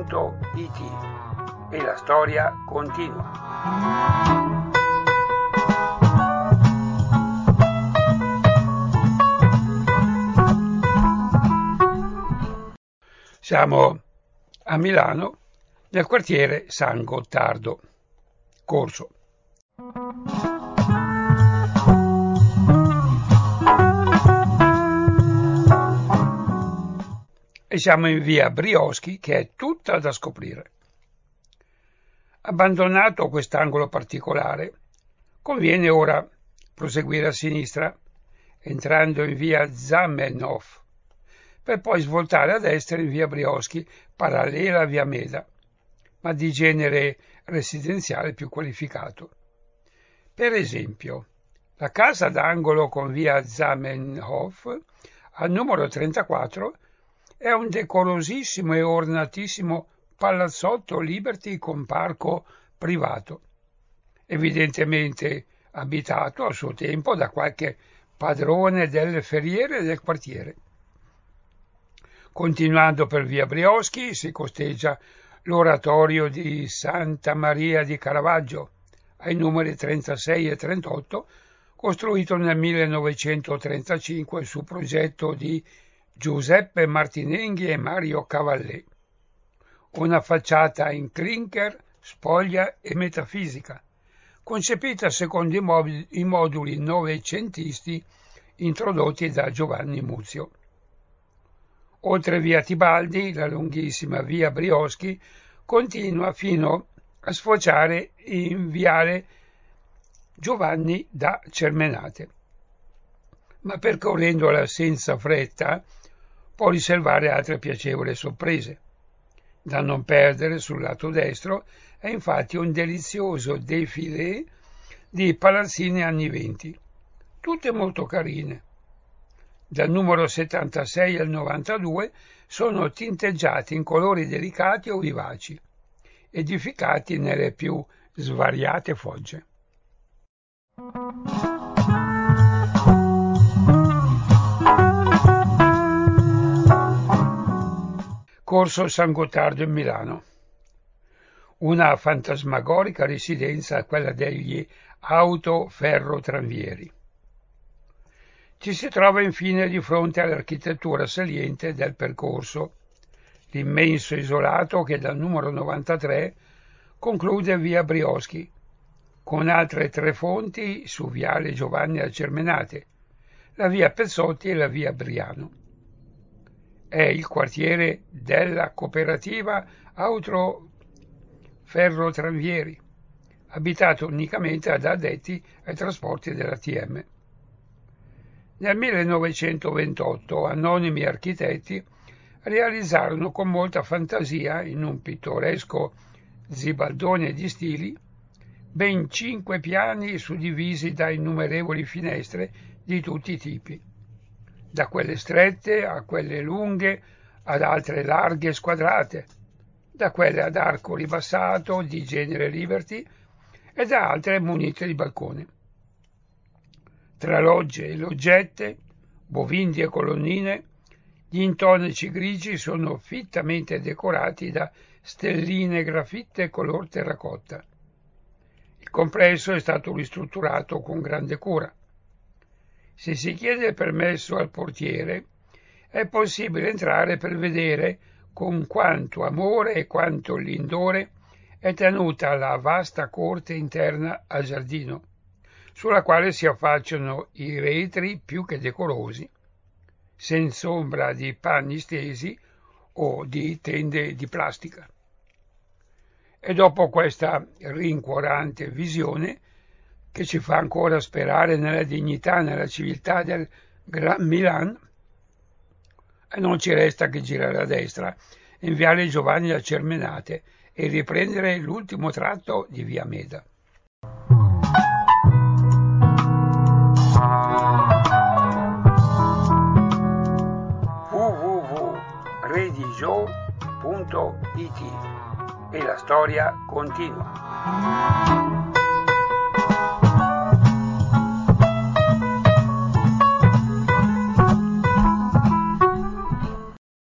e la storia continua. Siamo a Milano, nel quartiere San Gottardo, Corso. E siamo in via Brioschi, che è tutta da scoprire. Abbandonato quest'angolo particolare, conviene ora proseguire a sinistra, entrando in via Zamenhof, per poi svoltare a destra in via Brioschi, parallela a via Meda, ma di genere residenziale più qualificato. Per esempio, la casa d'angolo con via Zamenhof, al numero 34, è un decorosissimo e ornatissimo palazzotto Liberty con parco privato, evidentemente abitato a suo tempo da qualche padrone delle ferriere del quartiere. Continuando per via Brioschi si costeggia l'oratorio di Santa Maria di Caravaggio, ai numeri 36 e 38, costruito nel 1935 su progetto di Giuseppe Martinenghi e Mario Cavallé. Una facciata in clinker, spoglia e metafisica, concepita secondo i moduli novecentisti introdotti da Giovanni Muzio. Oltre via Tibaldi, la lunghissima via Brioschi continua fino a sfociare in viale Giovanni da Cermenate, ma percorrendola senza fretta può riservare altre piacevoli sorprese. Da non perdere sul lato destro è infatti un delizioso défilé di palazzine anni 20, tutte molto carine. Dal numero 76 al 92 sono tinteggiati in colori delicati o vivaci, edificati nelle più svariate fogge. Corso San Gottardo in Milano. Una fantasmagorica residenza, quella degli autoferrotranvieri. Ci si trova infine di fronte all'architettura saliente del percorso, l'immenso isolato che dal numero 93 conclude via Brioschi, con altre tre fonti su viale Giovanni da Cermenate, la via Pezzotti e la via Briano. È il quartiere della cooperativa autoferrotranvieri, abitato unicamente da addetti ai trasporti dell'ATM. Nel 1928 anonimi architetti realizzarono con molta fantasia, in un pittoresco zibaldone di stili, ben 5 piani suddivisi da innumerevoli finestre di tutti i tipi, da quelle strette a quelle lunghe ad altre larghe e squadrate, da quelle ad arco ribassato di genere Liberty e da altre munite di balcone. Tra logge e loggette, bovindi e colonnine, gli intonaci grigi sono fittamente decorati da stelline grafitte color terracotta. Il complesso è stato ristrutturato con grande cura. Se si chiede permesso al portiere, è possibile entrare per vedere con quanto amore e quanto lindore è tenuta la vasta corte interna a giardino, sulla quale si affacciano i retri più che decorosi, senza ombra di panni stesi o di tende di plastica. E dopo questa rincuorante visione, che ci fa ancora sperare nella dignità e nella civiltà del Gran Milan, non ci resta che girare a destra in viale Giovanni da Cermenate e riprendere l'ultimo tratto di via Meda. www.redigio.it e la storia continua.